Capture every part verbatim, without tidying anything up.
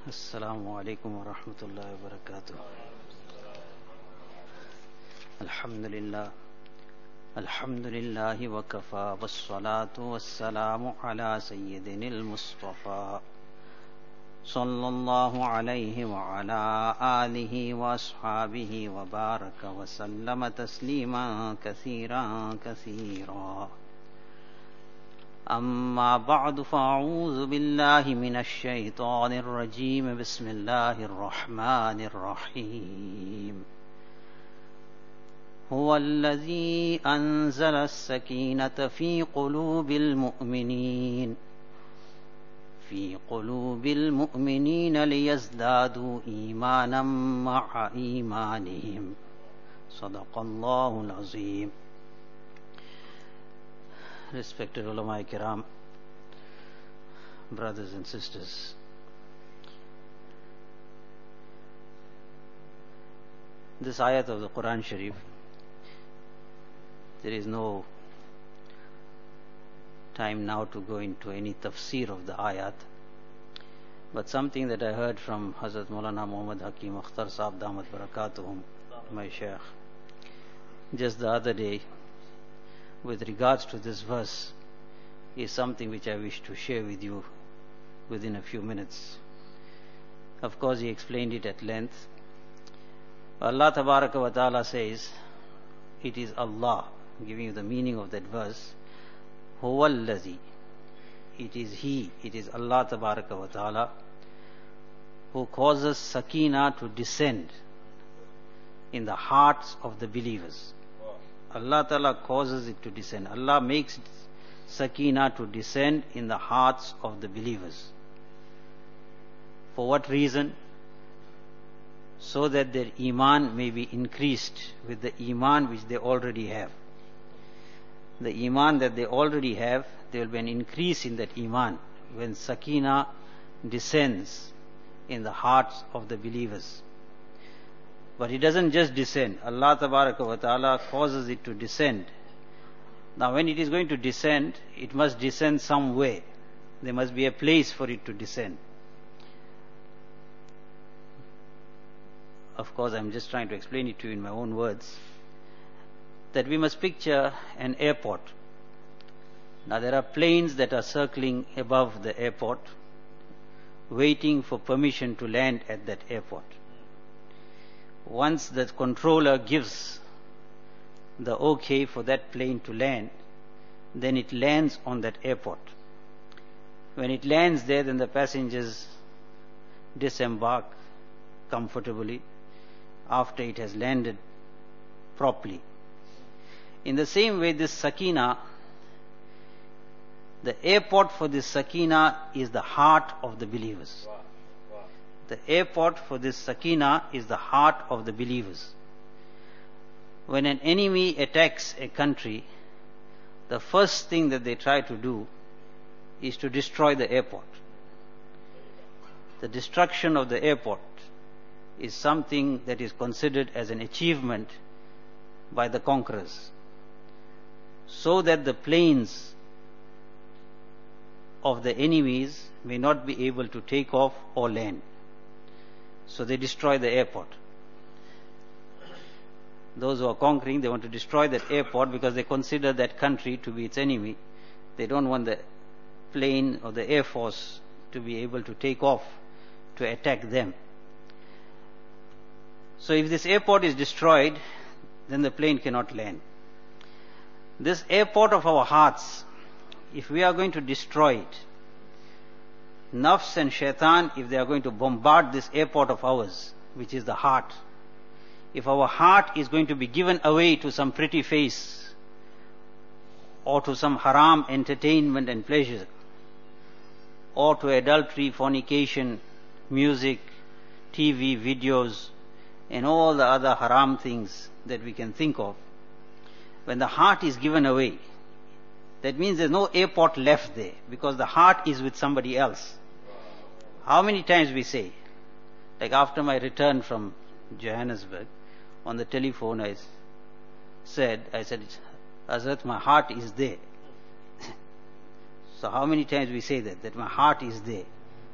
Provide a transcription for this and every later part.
Assalamu alaikum wa rahmatullahi wa barakatuh. Alhamdulillah. Alhamdulillahi wa kafa wassalatu wassalamu ala sayyidinil Mustafa sallallahu alayhi wa ala alihi wa ashabihi wa baraka wa sallama tasliman kathiran kathira. أما بعد فأعوذ بالله من الشيطان الرجيم بسم الله الرحمن الرحيم هو الذي أنزل السكينة في قلوب المؤمنين في قلوب المؤمنين ليزدادوا إيمانا مع إيمانهم صدق الله العظيم. Respected ulama kiram, brothers and sisters, this ayat of the Quran Sharif, there is no time now to go into any tafsir of the ayat, but something that I heard from Hazrat Maulana Muhammad Hakim Akhtar Sahab Damat Barakatuhum, my Shaykh, just the other day, with regards to this verse, is something which I wish to share with you within a few minutes. Of course, he explained it at length. Allah Tabaraka wa Ta'ala says, it is Allah, giving you the meaning of that verse, Huwa allazi, it is He, it is Allah Tabaraka wa Ta'ala, who causes Sakina to descend in the hearts of the believers. Allah Ta'ala causes it to descend. Allah makes Sakina to descend in the hearts of the believers. For what reason? So that their Iman may be increased with the Iman which they already have. The Iman that they already have, there will be an increase in that Iman when Sakina descends in the hearts of the believers. But it doesn't just descend. Allah Tabaraka wa Ta'ala causes it to descend. Now when it is going to descend, it must descend somewhere. There must be a place for it to descend. Of course, I'm just trying to explain it to you in my own words. That we must picture an airport. Now there are planes that are circling above the airport, waiting for permission to land at that airport. Once the controller gives the okay for that plane to land, then it lands on that airport. When it lands there, then the passengers disembark comfortably after it has landed properly. In the same way, this Sakina, the airport for this Sakina is the heart of the believers. The airport for this Sakina is the heart of the believers. When an enemy attacks a country, the first thing that they try to do is to destroy the airport. The destruction of the airport is something that is considered as an achievement by the conquerors, so that the planes of the enemies may not be able to take off or land. So they destroy the airport. Those who are conquering, they want to destroy that airport because they consider that country to be its enemy. They don't want the plane or the air force to be able to take off to attack them. So if this airport is destroyed, then the plane cannot land. This airport of our hearts, if we are going to destroy it, Nafs and Shaitan, if they are going to bombard this airport of ours, which is the heart, if our heart is going to be given away to some pretty face, or to some haram entertainment and pleasure, or to adultery, fornication, music, T V, videos, and all the other haram things that we can think of, when the heart is given away, that means there's no airport left there, because the heart is with somebody else. How many times we say, like after my return from Johannesburg, on the telephone I said, I said, Hazrat, my heart is there. So how many times we say that, that my heart is there.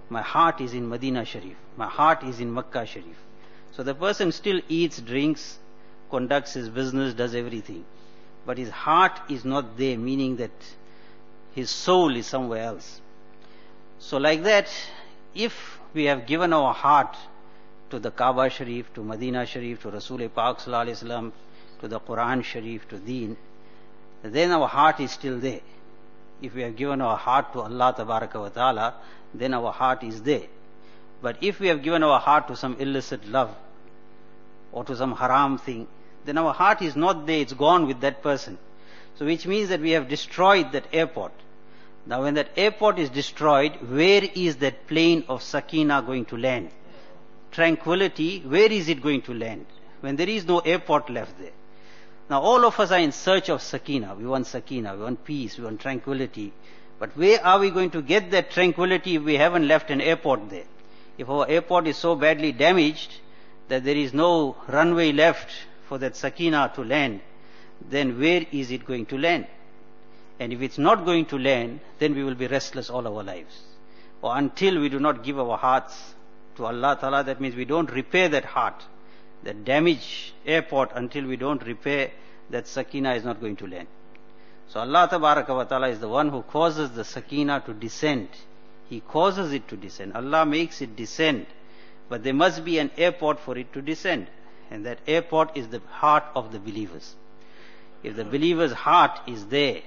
my heart is in Medina Sharif, my heart is in Makkah Sharif. So the person still eats, drinks, conducts his business, does everything. But his heart is not there, meaning that his soul is somewhere else. So like that, if we have given our heart to the Kaaba Sharif, to Medina Sharif, to Rasul Pak Sallallahu Alaihi Wasallam, to the Quran Sharif, to Deen, then our heart is still there. If we have given our heart to Allah Tabaraka wa Ta'ala, then our heart is there. But if we have given our heart to some illicit love, or to some haram thing, then our heart is not there, it's gone with that person. So which means that we have destroyed that airport. Now when that airport is destroyed, where is that plane of Sakina going to land? Tranquility, where is it going to land? When there is no airport left there. Now all of us are in search of Sakina. We want Sakina, we want peace, we want tranquility. But where are we going to get that tranquility if we haven't left an airport there? If our airport is so badly damaged that there is no runway left for that Sakina to land, then where is it going to land? And if it's not going to land, then we will be restless all our lives. Or until we do not give our hearts to Allah Ta'ala, that means we don't repair that heart, that damaged airport, until we don't repair, that Sakina is not going to land. So Allah Tabaraka wa Ta'ala is the one who causes the Sakina to descend. He causes it to descend. Allah makes it descend. But there must be an airport for it to descend. And that airport is the heart of the believers. If the believer's heart is there,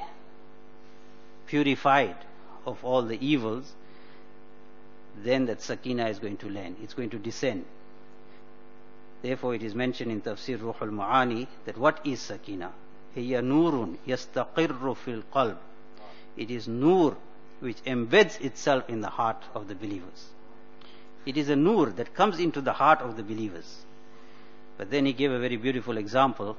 purified of all the evils, then that Sakina is going to land. It's going to descend. Therefore it is mentioned in Tafsir Ruhul Ma'ani that what is Sakina? Hiya nurun yastaqirru fil qalb. It is nur which embeds itself in the heart of the believers. It is a nur that comes into the heart of the believers. But then he gave a very beautiful example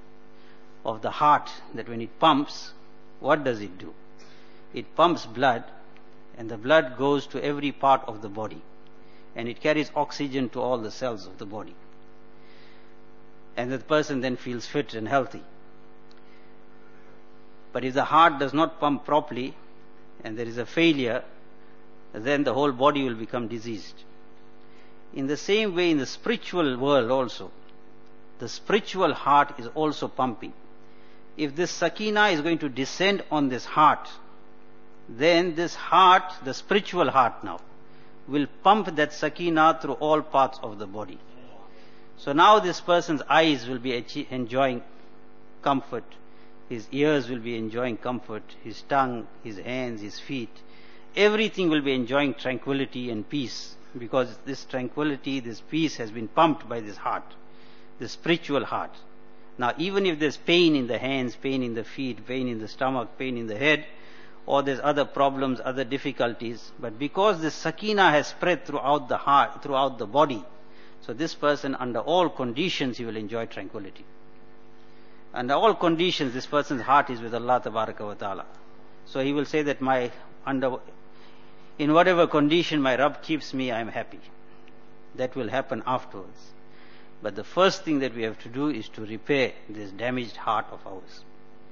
of the heart, that when it pumps, what does it do? It pumps blood, and the blood goes to every part of the body, and it carries oxygen to all the cells of the body. And the person then feels fit and healthy. But if the heart does not pump properly, and there is a failure, then the whole body will become diseased. In the same way, in the spiritual world also, the spiritual heart is also pumping. If this Sakina is going to descend on this heart, then this heart, the spiritual heart now, will pump that Sakina through all parts of the body. So now this person's eyes will be enjoying comfort, his ears will be enjoying comfort, his tongue, his hands, his feet, everything will be enjoying tranquility and peace, because this tranquility, this peace has been pumped by this heart, the spiritual heart. Now even if there's pain in the hands, pain in the feet, pain in the stomach, pain in the head, or there's other problems, other difficulties, but because this Sakina has spread throughout the heart, throughout the body, so this person, under all conditions, he will enjoy tranquility. Under all conditions, this person's heart is with Allah Tabaraka wa Ta'ala. So he will say that my, under, in whatever condition my Rabb keeps me, I am happy. That will happen afterwards. But the first thing that we have to do is to repair this damaged heart of ours.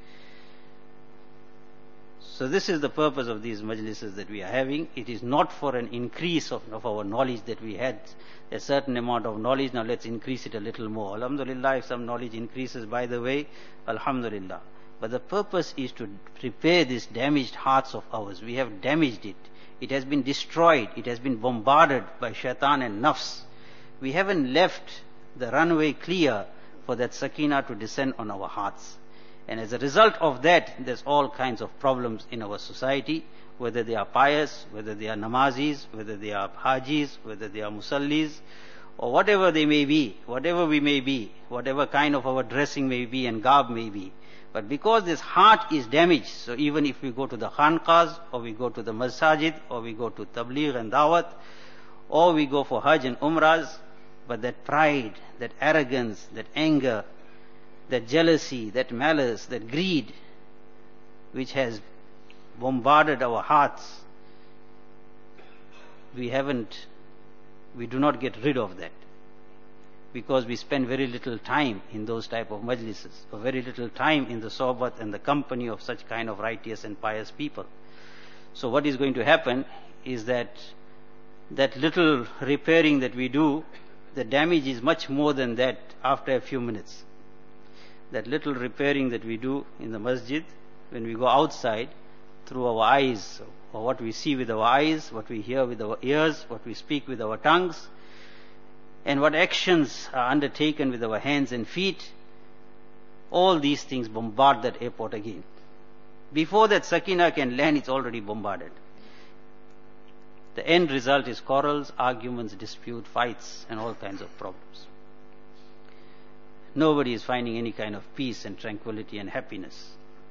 So this is the purpose of these majlises that we are having. It is not for an increase of, of our knowledge that we had a certain amount of knowledge. Now let's increase it a little more. Alhamdulillah, if some knowledge increases by the way, Alhamdulillah. But the purpose is to repair these damaged hearts of ours. We have damaged it. It has been destroyed. It has been bombarded by shaitan and nafs. We haven't left the runway clear for that Sakina to descend on our hearts. And as a result of that, there's all kinds of problems in our society, whether they are pious, whether they are namazis, whether they are hajis, whether they are musallis, or whatever they may be, whatever we may be, whatever kind of our dressing may be and garb may be. But because this heart is damaged, so even if we go to the khanqahs, or we go to the masajid, or we go to tabligh and dawat, or we go for hajj and umrahs, but that pride, that arrogance, that anger, that jealousy, that malice, that greed, which has bombarded our hearts, we haven't, we do not get rid of that. Because we spend very little time in those type of majlises, or very little time in the sohbat and the company of such kind of righteous and pious people. So what is going to happen is that that little repairing that we do, the damage is much more than that after a few minutes. That little repairing that we do in the masjid, when we go outside, through our eyes, or what we see with our eyes, what we hear with our ears, what we speak with our tongues, and what actions are undertaken with our hands and feet, all these things bombard that airport again. Before that Sakina can land, it's already bombarded. The end result is quarrels, arguments, dispute, fights, and all kinds of problems. Nobody is finding any kind of peace and tranquility and happiness.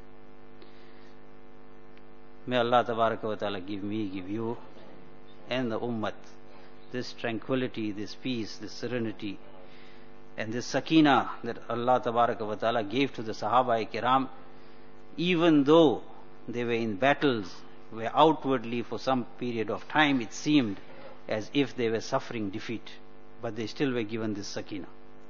May Allah Tabaraka wa Ta'ala give me, give you, and the Ummah this tranquility, this peace, this serenity, and this Sakina that Allah Tabaraka wa Ta'ala gave to the Sahaba Kiram, even though they were in battles, where outwardly for some period of time it seemed as if they were suffering defeat, but they still were given this Sakina.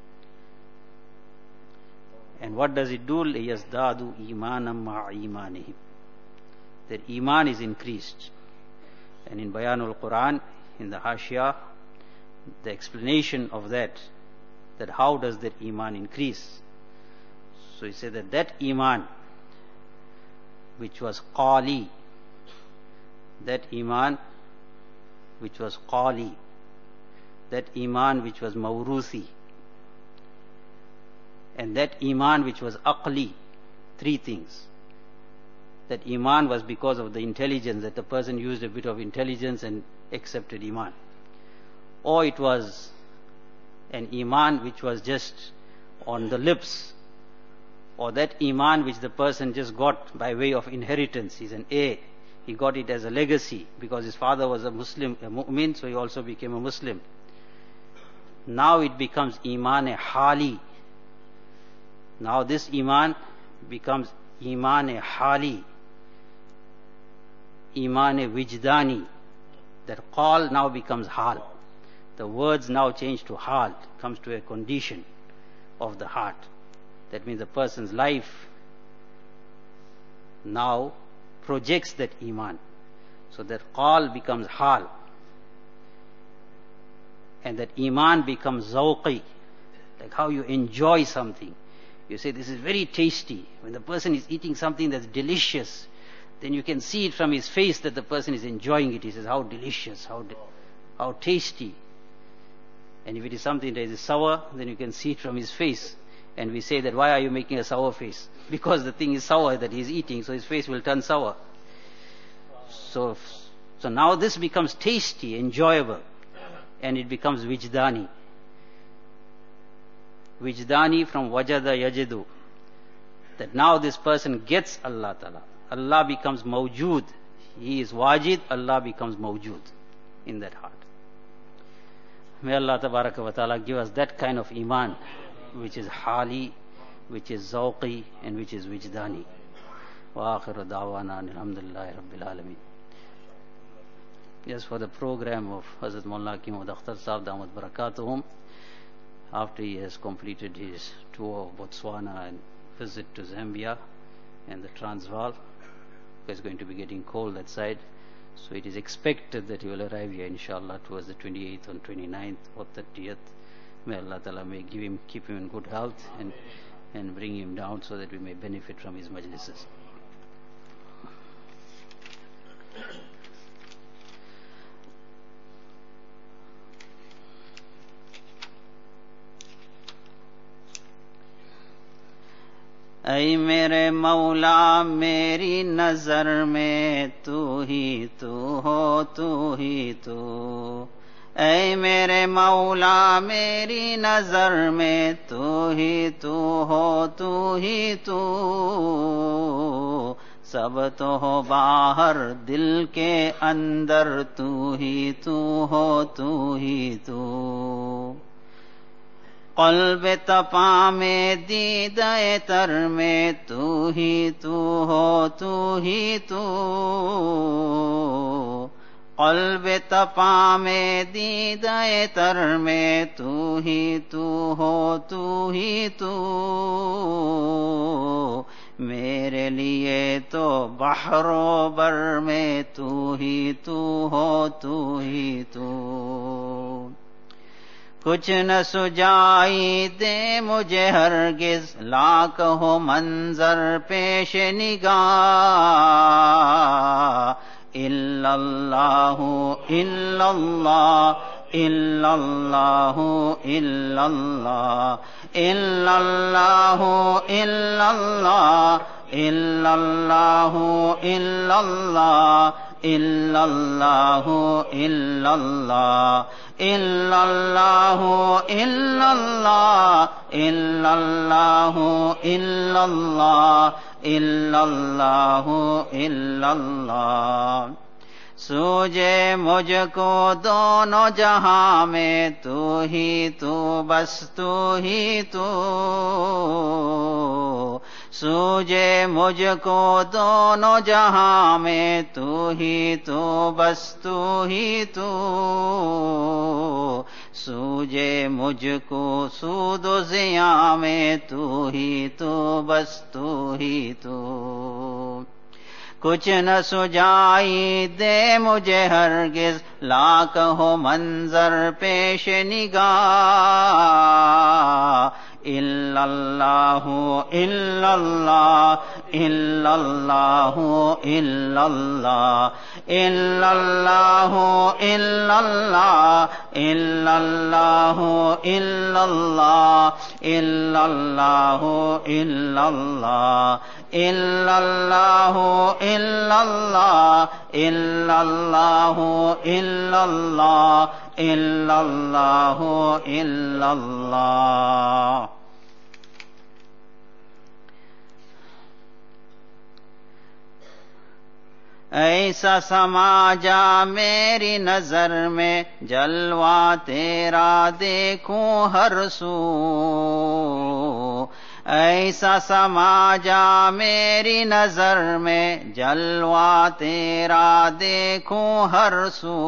And what does it do? لِيَزْدَادُوا إِيمَانًا مَعَ إِيمَانِهِمْ. Their iman is increased. And in Bayanul Quran, in the Hashia, the explanation of that, that how does their iman increase? So he said that that iman, which was qali, that iman which was qali, that iman which was mawruthi, and that iman which was aqli, three things. That iman was because of the intelligence, that the person used a bit of intelligence and accepted iman. Or it was an iman which was just on the lips, or that iman which the person just got by way of inheritance. He's an heir. He got it as a legacy because his father was a Muslim, a mu'min, so he also became a Muslim. Now it becomes iman-e-hali. Now this iman becomes iman-e-hali, iman-e-wijdani. That qal now becomes hal. The words now change to hal, comes to a condition of the heart. That means the person's life now projects that iman. So that qal becomes hal. And that iman becomes zawqi. Like how you enjoy something. You say, this is very tasty. When the person is eating something that's delicious, then you can see it from his face that the person is enjoying it. He says, how delicious, how de- how tasty. And if it is something that is sour, then you can see it from his face. And we say that, why are you making a sour face? Because the thing is sour that he is eating, so his face will turn sour. So, so now this becomes tasty, enjoyable, and it becomes wijdani. Wijdani from wajada yajidu. That now this person gets Allah Ta'ala. Allah becomes mawjood. He is wajid, Allah becomes mawjood in that heart. May Allah Tabaraka wa Ta'ala give us that kind of iman, which is hali, which is zawqi, and which is wijdani. Wa akhiru da'wana alhamdulillahi rabbil alameen. Yes, for the program of Hazrat Maulana Hakim Ahmad Akhtar Sahib Damat Barakatuhum, after he has completed his tour of Botswana and visit to Zambia and the Transvaal, it's going to be getting cold that side, so it is expected that he will arrive here inshallah towards the twenty-eighth and twenty-ninth or thirtieth. May Allah Ta'ala may give him, keep him in good health and, and bring him down so that we may benefit from his majlises. ऐ मेरे मौला मेरी नजर में तू ही तू हो तू ही तू, ऐ मेरे मौला मेरी नजर में तू ही तू हो तू ही तू, सब तो हो बाहर दिल के अंदर तू ही तू हो तू ही तू, क़ल्ब तपा में दीदाए तर में तू ही तू हो तू ही तू, क़ल्ब तपा में दीदाए तर में तू ही तू हो तू ही तू, میرے لیے تو بحر و بر میں تو ہی تو ہو، تو ہی تو. کچھ نہ سجائی دے مجھے ہرگز لاکھ ہو منظر پیش نگاہ. الا اللہ الا اللہ الا اللہ الا اللہ الا اللہ الا اللہ الا اللہ الا اللہ الا اللہ الا اللہ الا اللہ الا اللہ الا اللہ الا اللہ الا اللہ الا اللہ. سوجے مجھ کو دونوں جہاں میں تو ہی تو، بس تو ہی تو. سوجے مجھ کو دونوں جہاں میں تو ہی تو، بس تو ہی تو. سوجے مجھ کو سود و زیاں میں تو ہی تو، بس تو ہی تو. کچھ نہ سجائی دے مجھے ہرگز لاکھ ہو منظر پیش نگاہ. الا اللہ الا اللہ الا اللہ الا اللہ الا اللہ الا اللہ الا اللہ الا اللہ الا اللہ الا اللہ الا اللہ الا اللہ الا اللہ الا اللہ الا اللہ الا اللہ. ایسا سما جا میری نظر میں جلوہ تیرا دیکھوں ہر سو. ایسا سما جا میری نظر میں جلوہ تیرا دیکھوں ہر سو.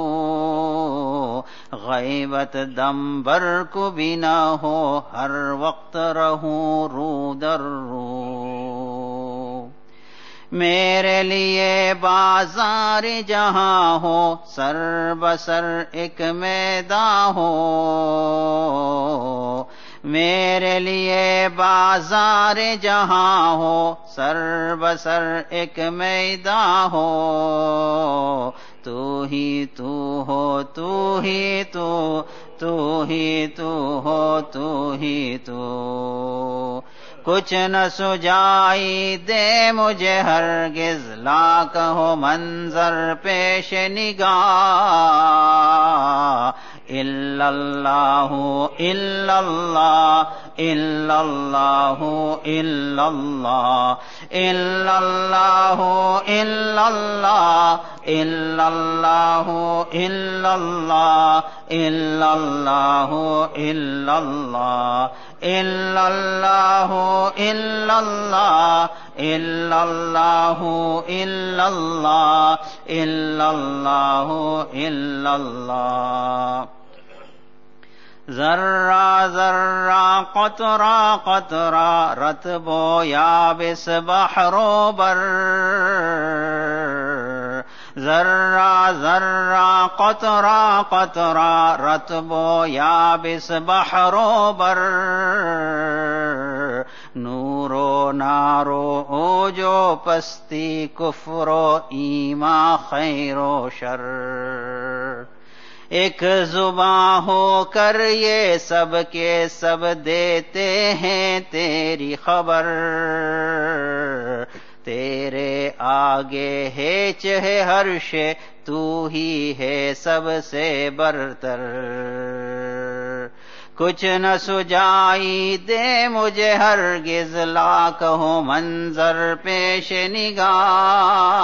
غیبت دم بر کو بھی نہ ہو، ہر وقت رہوں رو در رو. میرے لیے بازار جہاں ہو، سر بسر ایک میدان ہو. میرے لیے بازار جہاں ہو، سر بسر ایک میدان ہو. تو ہی تو ہو، تو ہی تو، تو ہی تو ہو، تو ہی تو. کچھ نہ سجائی دے مجھے ہرگز لاکھ ہو منظر پیش نگاہ. الا اللہ الا اللہ الا اللہ الا اللہ الا اللہ الا اللہ الا اللہ الا اللہ الا اللہ الا اللہ الا اللہ الا اللہ الا اللہ الا اللہ الا اللہ الا اللہ. ذرہ ذرہ قطرہ قطرہ رطب و یابس بحر و بر. ذرہ ذرہ قطرہ قطرہ رطب و یابس بحر و بر. نور و نارو اوج و پستی کفر و ایمان خیر و شر. ایک زباں ہو کر یہ سب کے سب دیتے ہیں تیری خبر. تیرے آگے ہے چہ ہر شے، تو ہی ہے سب سے برتر. کچھ نہ سجائی دے مجھے ہرگز لاکھ ہو منظر پیش نگاہ.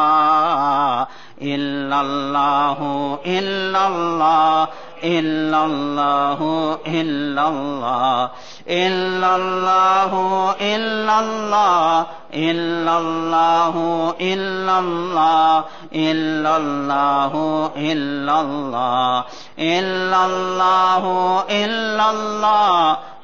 الا اللہ الا اللہ الا اللہ الا اللہ الا اللہ الا اللہ الا اللہ الا اللہ الا اللہ الا اللہ الا اللہ الا اللہ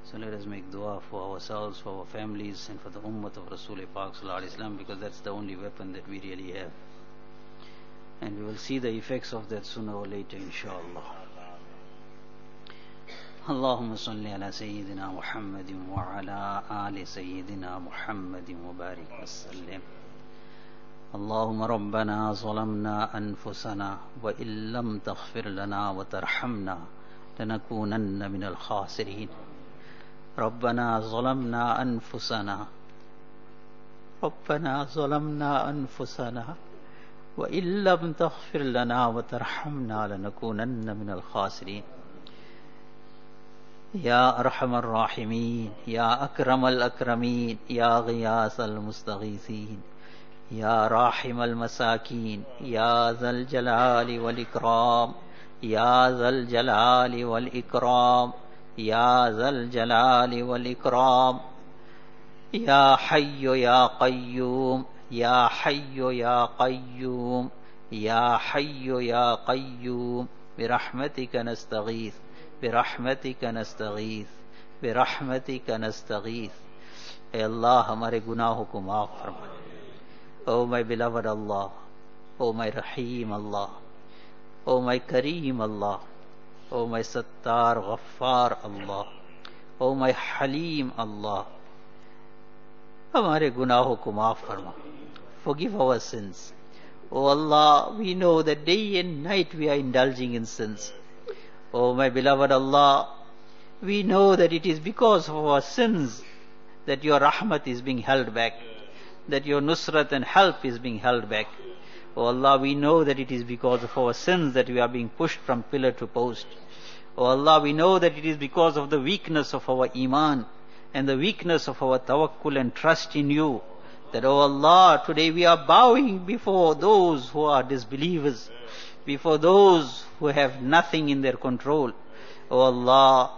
So let us make dua for ourselves, for our families, and for the ummah of Rasul Pak Sallallahu Alaihi Wasallam, because that's the only weapon that we really have. And we will see the effects of that sooner or later, inshallah. Allahumma salli ala Sayyidina Muhammadin wa ala ali Sayyidina Muhammadin wa barik wa sallim. Allahumma rabbana zalamna anfusana wa illam taghfir lana wa tarhamna lanakunanna minal khasirin. ربنا ظلمنا أنفسنا ربنا ظلمنا أنفسنا وإن لم تغفر لنا وترحمنا لنكونن من الخاسرين. يا أرحم الراحمين، يا أكرم الأكرمين، يا غياث المستغيثين، يا راحم المساكين، يا ذا الجلال والإكرام، يا ذا الجلال والإكرام، يا ذا الجلال والإكرام، يا حي يا قيوم، يا حي يا قيوم، يا حي يا قيوم، برحمتك نستغيث، برحمتك نستغيث، برحمتك نستغيث. اے اللہ ہمارے گناہوں کو معاف فرما. Oh my beloved Allah, oh my Rahim Allah, oh my Kareem Allah, oh my Sattar Ghaffar Allah, oh my Halim Allah, ہمارے گناہوں کو معاف فرما. Forgive our sins. Oh Allah, we know that day and night we are indulging in sins. Oh my beloved Allah, we know that it is because of our sins that your rahmat is being held back, that your nusrat and help is being held back. Oh Allah, we know that it is because of our sins that we are being pushed from pillar to post. Oh Allah, we know that it is because of the weakness of our iman and the weakness of our tawakkul and trust in you that, oh Allah, today we are bowing before those who are disbelievers, before those who have nothing in their control. Oh Allah,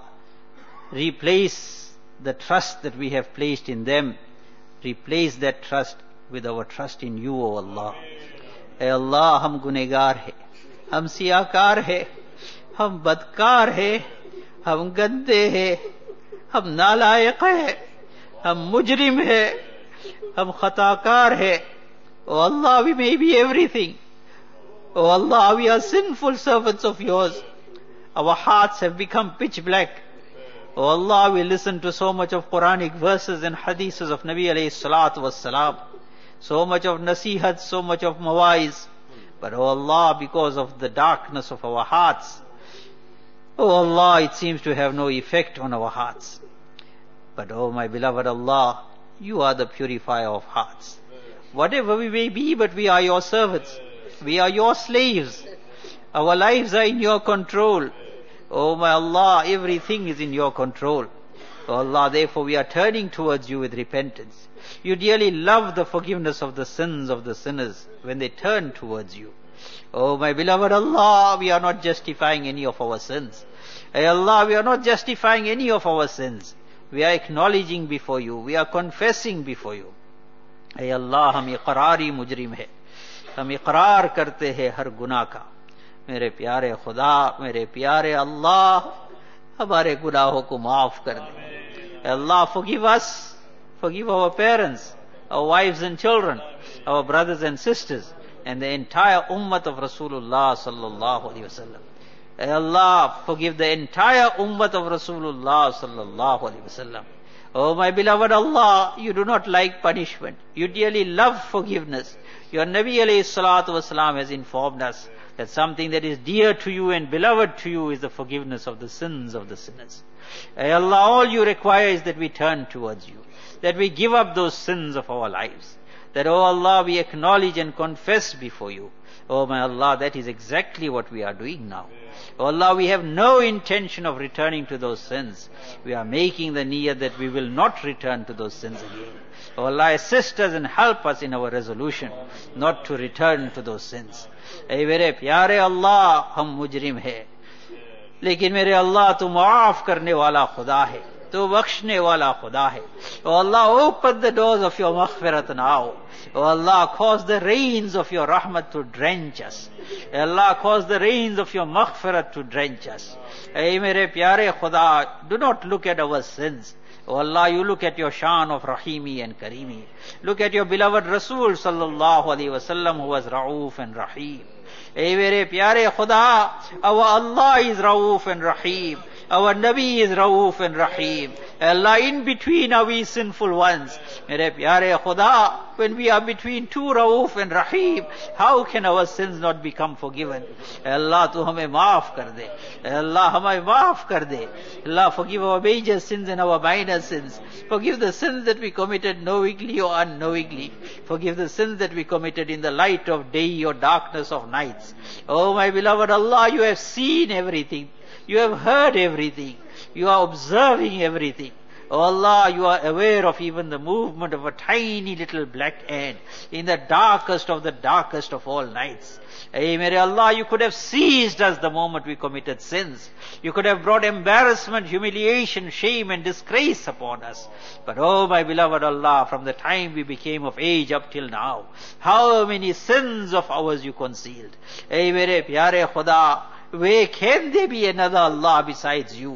replace the trust that we have placed in them, replace that trust with our trust in you, O Allah. Hey Allah, hum gunegar hai, hum siyakar hai, hum badkar hai, hum gande hai, hum nalayiq hai, hum mujrim hai, hum khatakar hai. Oh Allah, we may be everything. Oh Allah, we are sinful servants of yours. Our hearts have become pitch black. Oh Allah, we listen to so much of Quranic verses and hadiths of Nabi alayhi salatu was salam, so much of nasihat, so much of mawaiz. But oh Allah, because of the darkness of our hearts, oh Allah, it seems to have no effect on our hearts. But oh my beloved Allah, you are the purifier of hearts. Whatever we may be, but we are your servants. We are your slaves. Our lives are in your control. Oh my Allah, everything is in your control. Oh Allah, therefore we are turning towards you with repentance. You dearly love the forgiveness of the sins of the sinners when they turn towards you. Oh my beloved Allah, we are not justifying any of our sins. Hey Allah, we are not justifying any of our sins. We are acknowledging before you. We are confessing before you. Hey Allah, hum iqrari mujrim hai. Hum iqrar karte hai har गुनाह का. मेरे प्यारे खुदा, मेरे प्यारे अल्लाह, हमारे गुनाहों को माफ कर दे. Allah, forgive us, forgive our parents, our wives and children, our brothers and sisters, and the entire ummah of Rasulullah sallallahu alaihi wasallam. Allah, forgive the entire ummah of Rasulullah sallallahu alaihi wasallam. Oh my beloved Allah, you do not like punishment. You dearly love forgiveness. Your Nabi alayhi salatu wasalam has informed us that something that is dear to you and beloved to you is the forgiveness of the sins of the sinners. Ay Allah, all you require is that we turn towards you, that we give up those sins of our lives, that, oh Allah, we acknowledge and confess before you. Oh my Allah, that is exactly what we are doing now. Oh Allah, we have no intention of returning to those sins. We are making the niyyah that we will not return to those sins again. Oh Allah, assist us and help us in our resolution not to return to those sins. اے میرے پیارے اللہ, ہم مجرم ہے, لیکن میرے اللہ تو معاف کرنے والا خدا ہے. Tu bakshne wala khuda hai. Oh Allah, open the doors of your maghfirat now. Oh Allah, cause the rains of your rahmat to drench us. Oh Allah, cause the rains of your maghfirat to drench us. Hey mere pyare Khuda, do not look at our sins. Oh Allah, you look at your shan of Rahimi and Karimi. Look at your beloved Rasul sallallahu alaihi wasallam who was Rauf and Rahim. Hey mere pyare Khuda, our Allah is Rauf and Rahim. Our Nabi is Rauf and Rahim. Allah, in between are we sinful ones. Mere pyare Khuda, when we are between two Rauf and Rahim, how can our sins not become forgiven? Allah, tu hame maaf kar de. Allah, hame maaf kar de. Allah, forgive our major sins and our minor sins. Forgive the sins that we committed knowingly or unknowingly. Forgive the sins that we committed in the light of day or darkness of nights. Oh my beloved Allah, you have seen everything. You have heard everything. You are observing everything. Oh Allah, you are aware of even the movement of a tiny little black ant in the darkest of the darkest of all nights. Hey, mere Allah, you could have seized us the moment we committed sins. You could have brought embarrassment, humiliation, shame and disgrace upon us. But oh my beloved Allah, from the time we became of age up till now, how many sins of ours you concealed. Hey, mere pyare Khuda, where can there be another Allah besides you?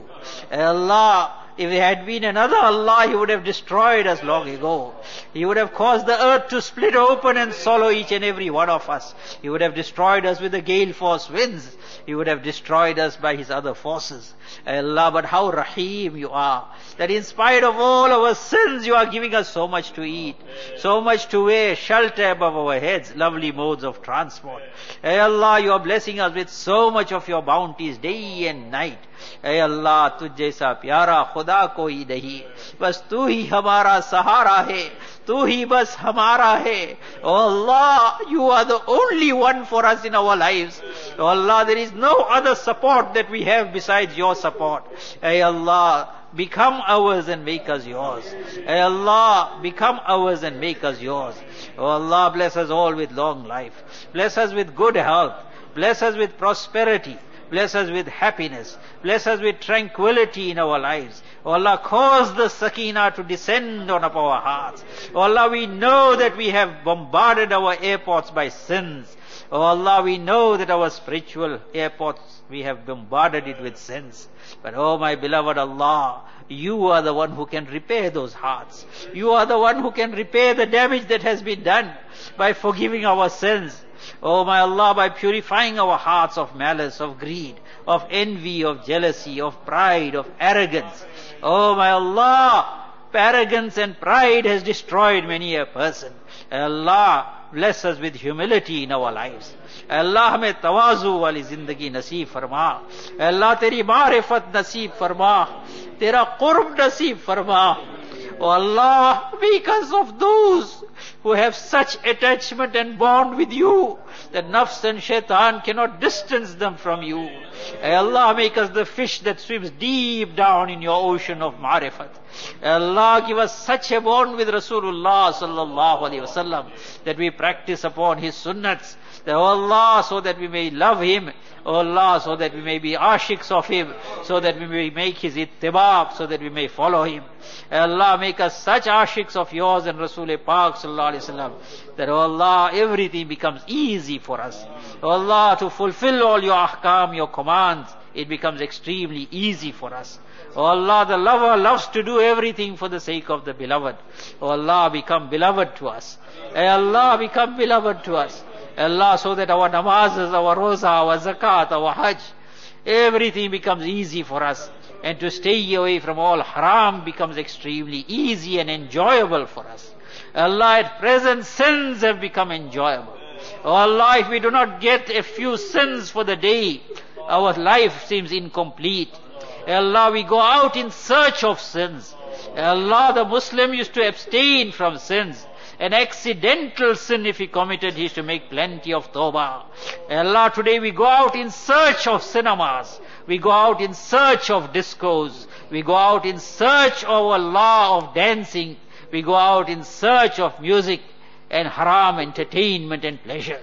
Allah, if there had been another Allah, He would have destroyed us long ago. He would have caused the earth to split open and swallow each and every one of us. He would have destroyed us with the gale force winds. He would have destroyed us by His other forces. Allah, but how Rahim you are, that in spite of all our sins, you are giving us so much to eat, so much to wear, shelter above our heads, lovely modes of transport. Hey Allah, you are blessing us with so much of your bounties day and night. Hey Allah, तुझ जैसा प्यारा खुदा कोई नहीं, बस तू ही हमारा सहारा है, तू ही बस हमारा है. Oh Allah, you are the only one for us in our lives. Oh Allah, there is no other support that we have besides your support. Hey Allah, become ours and make us yours. Hey Allah, become ours and make us yours. Oh Allah, bless us all with long life. Bless us with good health. Bless us with prosperity. Bless us with happiness. Bless us with tranquility in our lives. Oh Allah, cause the sakina to descend on our hearts. Oh Allah, we know that we have bombarded our airports by sins. Oh Allah, we know that our spiritual airports, we have bombarded it with sins. But oh my beloved Allah, you are the one who can repair those hearts. You are the one who can repair the damage that has been done by forgiving our sins. Oh my Allah, by purifying our hearts of malice, of greed, of envy, of jealousy, of pride, of arrogance. Oh my Allah, arrogance and pride has destroyed many a person. Allah, bless us with humility in our lives. Allah, hame tawazu wali zindagi naseeb farma. Allah, teri ma'rifat naseeb farma. Tera qurb naseeb farma. Oh Allah, because of those who have such attachment and bond with you that nafs and shaitan cannot distance them from you. Ay Allah, make us the fish that swims deep down in your ocean of ma'rifat. Allah, give us such a bond with Rasulullah sallallahu alaihi wasallam that we practice upon his sunnats. That, oh Allah, so that we may love him. Oh Allah, so that we may be ashiks of him. So that we may make his ittibab, so that we may follow him. Allah, make us such ashiks of yours and Rasul Pak sallallahu alaihi wasallam that, oh Allah, everything becomes easy for us. Oh Allah, to fulfill all your ahkam, your commands, it becomes extremely easy for us. Oh Allah, the lover loves to do everything for the sake of the beloved. Oh Allah, become beloved to us. Hey Allah, become beloved to us. Allah, so that our namazes, our roza, our zakat, our hajj, everything becomes easy for us. And to stay away from all haram becomes extremely easy and enjoyable for us. Allah, at present sins have become enjoyable. Oh Allah, if we do not get a few sins for the day, our life seems incomplete. Allah, we go out in search of sins. Allah, the Muslim used to abstain from sins. An accidental sin if he committed, he used to make plenty of tawbah. Allah, today we go out in search of cinemas. We go out in search of discos. We go out in search of a law of dancing. We go out in search of music and haram entertainment and pleasure.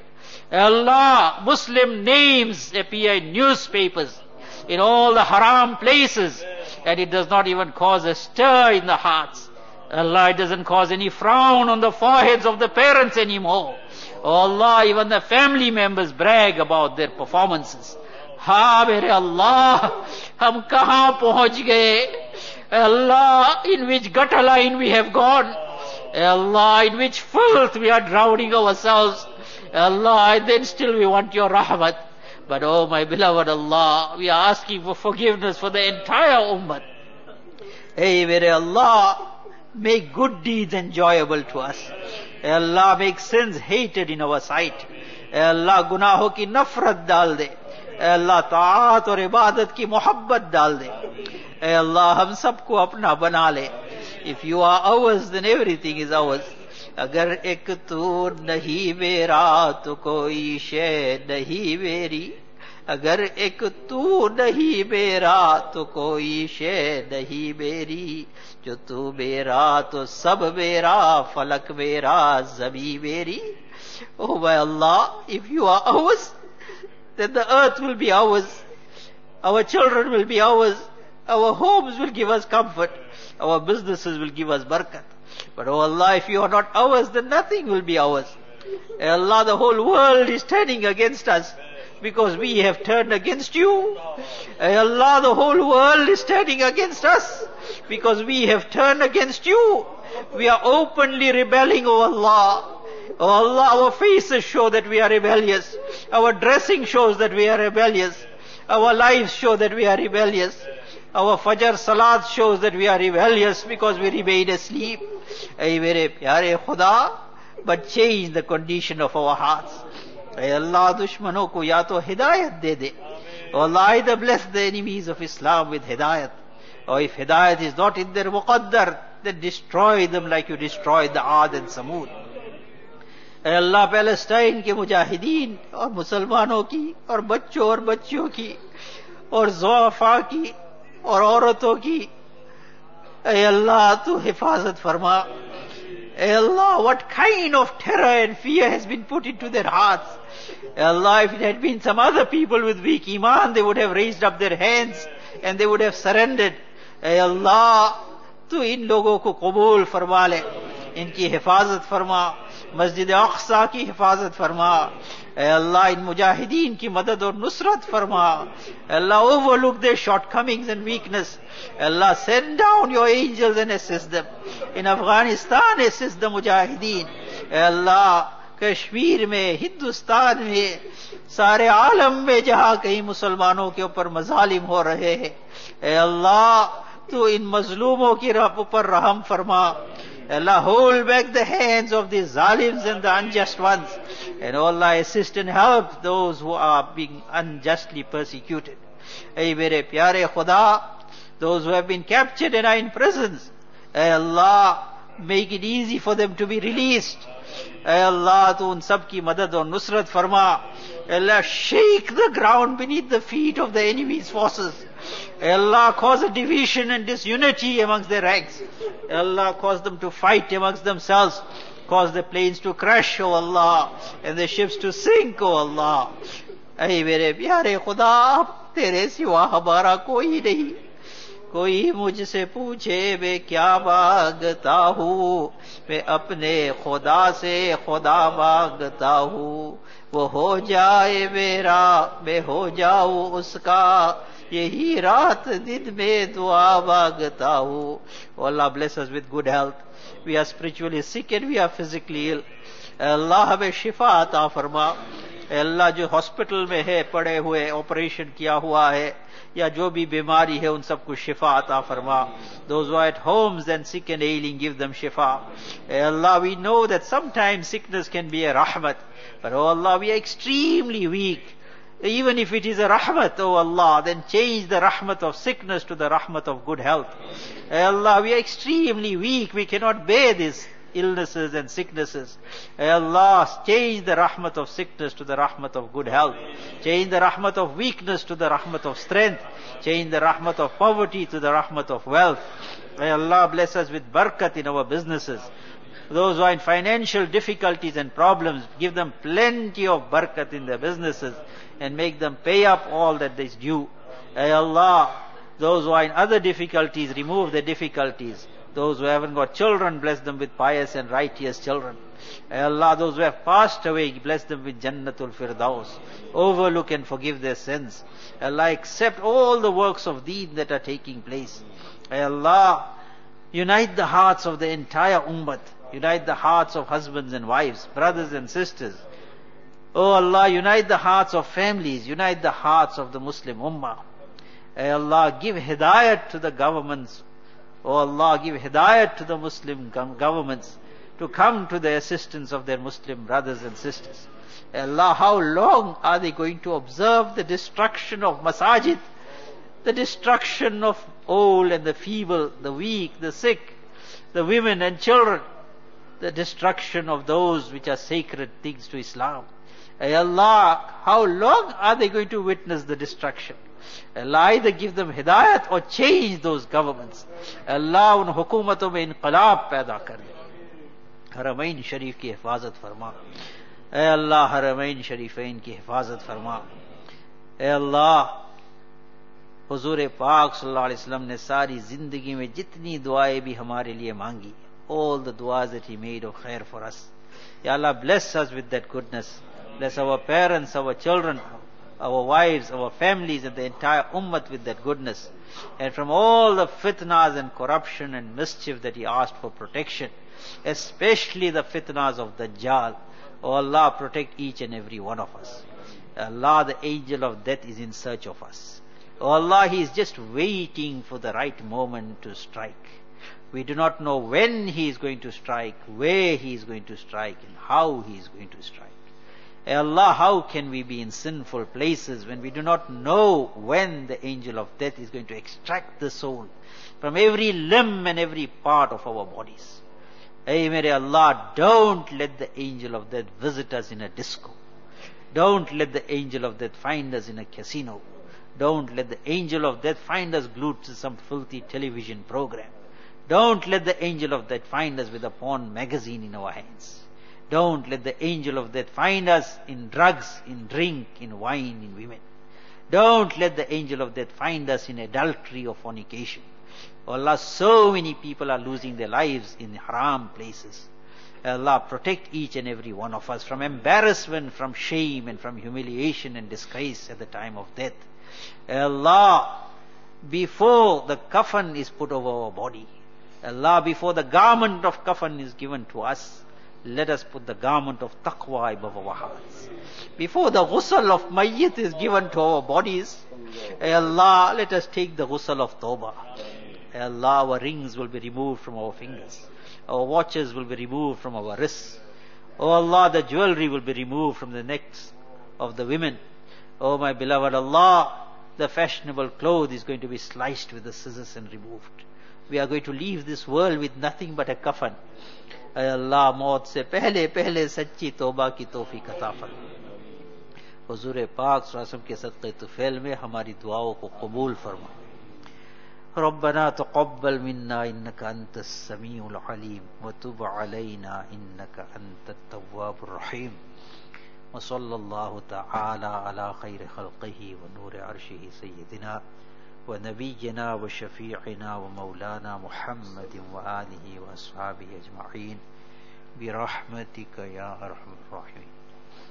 Allah, Muslim names appear in newspapers, in all the haram places. and it does not even cause a stir in the hearts. Allah, it doesn't cause any frown on the foreheads of the parents anymore. Oh Allah, even the family members brag about their performances. Ha, mere Allah, hum kahan pahunch gaye? Allah, in which gutter line we have gone. Allah, in which filth we are drowning ourselves. Allah, and then still we want your rahmat. But oh my beloved Allah, we are asking for forgiveness for the entire ummah. Hey, mere Allah, make good deeds enjoyable to us. Hey Allah, make sins hated in our sight. Hey Allah, gunaho ki nafrat dal de. Hey Allah, taat aur ibadat ki mohabbat dal de. Hey Allah, hum sabko apna bana le. If you are ours, then everything is ours. Agar ek tu nahi mera, to koi shay nahi meri. Agar ek tu nahi mera, to koi shay nahi meri. Jo tu mera, to sab mera, falak mera, zami meri. Oh my Allah, if you are ours, then the earth will be ours. Our children will be ours. Our homes will give us comfort. Our businesses will give us barakat. But oh Allah, if you are not ours, then nothing will be ours. Hey Allah, the whole world is turning against us because we have turned against you. Hey Allah, the whole world is turning against us because we have turned against you. We are openly rebelling, oh Allah. Oh Allah, our faces show that we are rebellious. Our dressing shows that we are rebellious. Our lives show that we are rebellious. Our Fajr Salat shows that we are rebellious because we remain asleep. Ay mere pyare Khuda, but change the condition of our hearts. Ay Allah, dushmanon ko ya to hidayat de de. Oh Allah, either bless the enemies of Islam with hidayat. Or if hidayat is not in their muqaddar, then destroy them like you destroyed the Aad and Samud. Ay Allah, Palestine ke mujahideen और मुसलमानों की और बच्चों और बच्चियों की और ज़ुआफ़ा की और औरतों की, ऐ अल्लाह तू हिफाजत फरमा. ऐ अल्लाह, what kind of terror and fear has been put into their hearts. I Allah, if it had been some other people with weak iman, they would have raised up their hands and they would have surrendered. I Allah, तू इन लोगों को कबूल फरमा ले, इनकी हिफाजत फरमा, मस्जिद अक़सा की हिफाजत फरमा. Ay Allah, in mujahideen ki madad aur nusrat farma. Allah, overlook their shortcomings and weakness. Allah, send down your angels and assist them. In Afghanistan, assist the mujahideen. Ay Allah, Kashmir में, हिंदुस्तान में, सारे आलम में जहां कहीं मुसलमानों के ऊपर मजालिम हो रहे हैं, ऐ अल्लाह तू इन मजलूमों की ऊपर रहम फरमा. Allah, hold back the hands of the zalims and the unjust ones. And Allah, assist and help those who are being unjustly persecuted. Ay mere pyare Khuda, those who have been captured and are in prisons, ay Allah, make it easy for them to be released. Ay Allah, tu un sab ki madad aur nusrat farma. Allah, shake the ground beneath the feet of the enemy's forces. Allah, cause a division and disunity amongst their ranks. Allah, cause them to fight amongst themselves. Cause the planes to crash, O Allah, and the ships to sink, O Allah. Ay mere pyare Khuda, tere siwa hamara koi nahi. कोई मुझसे पूछे मैं क्या मांगता हूँ, मैं अपने खुदा से खुदा मांगता हूँ. वो हो जाए मेरा, मैं हो जाऊँ उसका, यही रात दिन में दुआ मांगता हूँ. Allah, bless us with good health. We are spiritually sick and we are physically ill. Allah, हमें शिफा अता फरमा. अल्लाह, जो हॉस्पिटल में है, पड़े हुए, ऑपरेशन किया हुआ है, या जो भी बीमारी है, उन सबको शिफा अता फरमा. Those who are at homes and sick and ailing, give them shifa. Allah, we know that sometimes sickness can be a rahmat, but oh Allah, we are extremely weak. Even if it is a rahmat, oh Allah, then change the rahmat of sickness to the rahmat of good health. Allah, we are extremely weak. We cannot bear this illnesses and sicknesses. Allah, change the rahmat of sickness to the rahmat of good health. Change the rahmat of weakness to the rahmat of strength. Change the rahmat of poverty to the rahmat of wealth. May Allah bless us with barakat in our businesses. Those who are in financial difficulties and problems, give them plenty of barakat in their businesses and make them pay up all that is due. Ay Allah, Those who are in other difficulties, remove the difficulties. Those who haven't got children, bless them with pious and righteous children. Ay Allah, those who have passed away, bless them with Jannatul Firdaus. Overlook and forgive their sins. Ay Allah, accept all the works of Deen that are taking place. Ay Allah, unite the hearts of the entire Ummah. Unite the hearts of husbands and wives, brothers and sisters. Oh Allah, unite the hearts of families. Unite the hearts of the Muslim Ummah. Ay Allah, give hidayat to the governments. Oh Allah, give hidayat to the Muslim governments to come to the assistance of their Muslim brothers and sisters. Ay Allah, how long are they going to observe the destruction of masajid, the destruction of old and the feeble, the weak, the sick, the women and children, the destruction of those which are sacred things to Islam? Ay Allah, how long are they going to witness the destruction? Allah, either give them hidayat or change those governments. Allah, उन हुकूमतों में इनकलाब पैदा कर दे. हरमैन शरीफ की हिफाजत फरमा. ऐ अल्लाह, हरमैन शरीफैन की हिफाजत फरमा. ऐ अल्लाह, हुजूर पाक सल्लल्लाहु अलैहि वसल्लम ने सारी जिंदगी में जितनी दुआएं भी हमारे लिए मांगी, all the duas that he made of khair for us. Ya Allah, bless us with that goodness. Bless our parents, our children, our wives, our families, and the entire ummah with that goodness. And from all the fitnas and corruption and mischief that he asked for protection, especially the fitnas of Dajjal. Oh Allah, protect each and every one of us. Allah, the angel of death is in search of us. Oh Allah, he is just waiting for the right moment to strike. We do not know when he is going to strike, where he is going to strike, and how he is going to strike. Ay Allah, how can we be in sinful places when we do not know when the angel of death is going to extract the soul from every limb and every part of our bodies? Ay mere Allah, don't let the angel of death visit us in a disco. Don't let the angel of death find us in a casino. Don't let the angel of death find us glued to some filthy television program. Don't let the angel of death find us with a porn magazine in our hands. Don't let the angel of death find us in drugs, in drink, in wine, in women. Don't let the angel of death find us in adultery or fornication. Oh Allah, so many people are losing their lives in haram places. Allah, protect each and every one of us from embarrassment, from shame, and from humiliation and disgrace at the time of death. Allah, before the kafan is put over our body, Allah, before the garment of kafan is given to us, let us put the garment of taqwa above our hearts. Before the ghusl of mayyit is given to our bodies, Ay Allah, let us take the ghusl of tawbah. Ay Allah, our rings will be removed from our fingers. Our watches will be removed from our wrists. Oh Allah, the jewelry will be removed from the necks of the women. Oh my beloved Allah, the fashionable cloth is going to be sliced with the scissors and removed. We are going to leave this world with nothing but a kafan. Ay Allah, maut se pehle pehle सच्ची तौबा की तौफीक अता फरमा. हुजूर पाक सल्लल्लाहु अलैहि वसल्लम के सदक़े तुफ़ैल में हमारी दुआओं को कबूल फरमा. रब्बना तक़ब्बल मिन्ना इन्नका अंतस समीउल अलीम व तुब अलैना इन्नका अंतत तव्वाबुर रहीम. व सल्लल्लाहु तआला अला खैर खल्क़िही व नूर अर्शिही सय्यिदिना व नबिय्यिना व शफ़ीअना व मौलाना मुहम्मद व आलिहि व अस्हाबिहि अजमईन बिरहमतिका या अरहमर राहिमीन.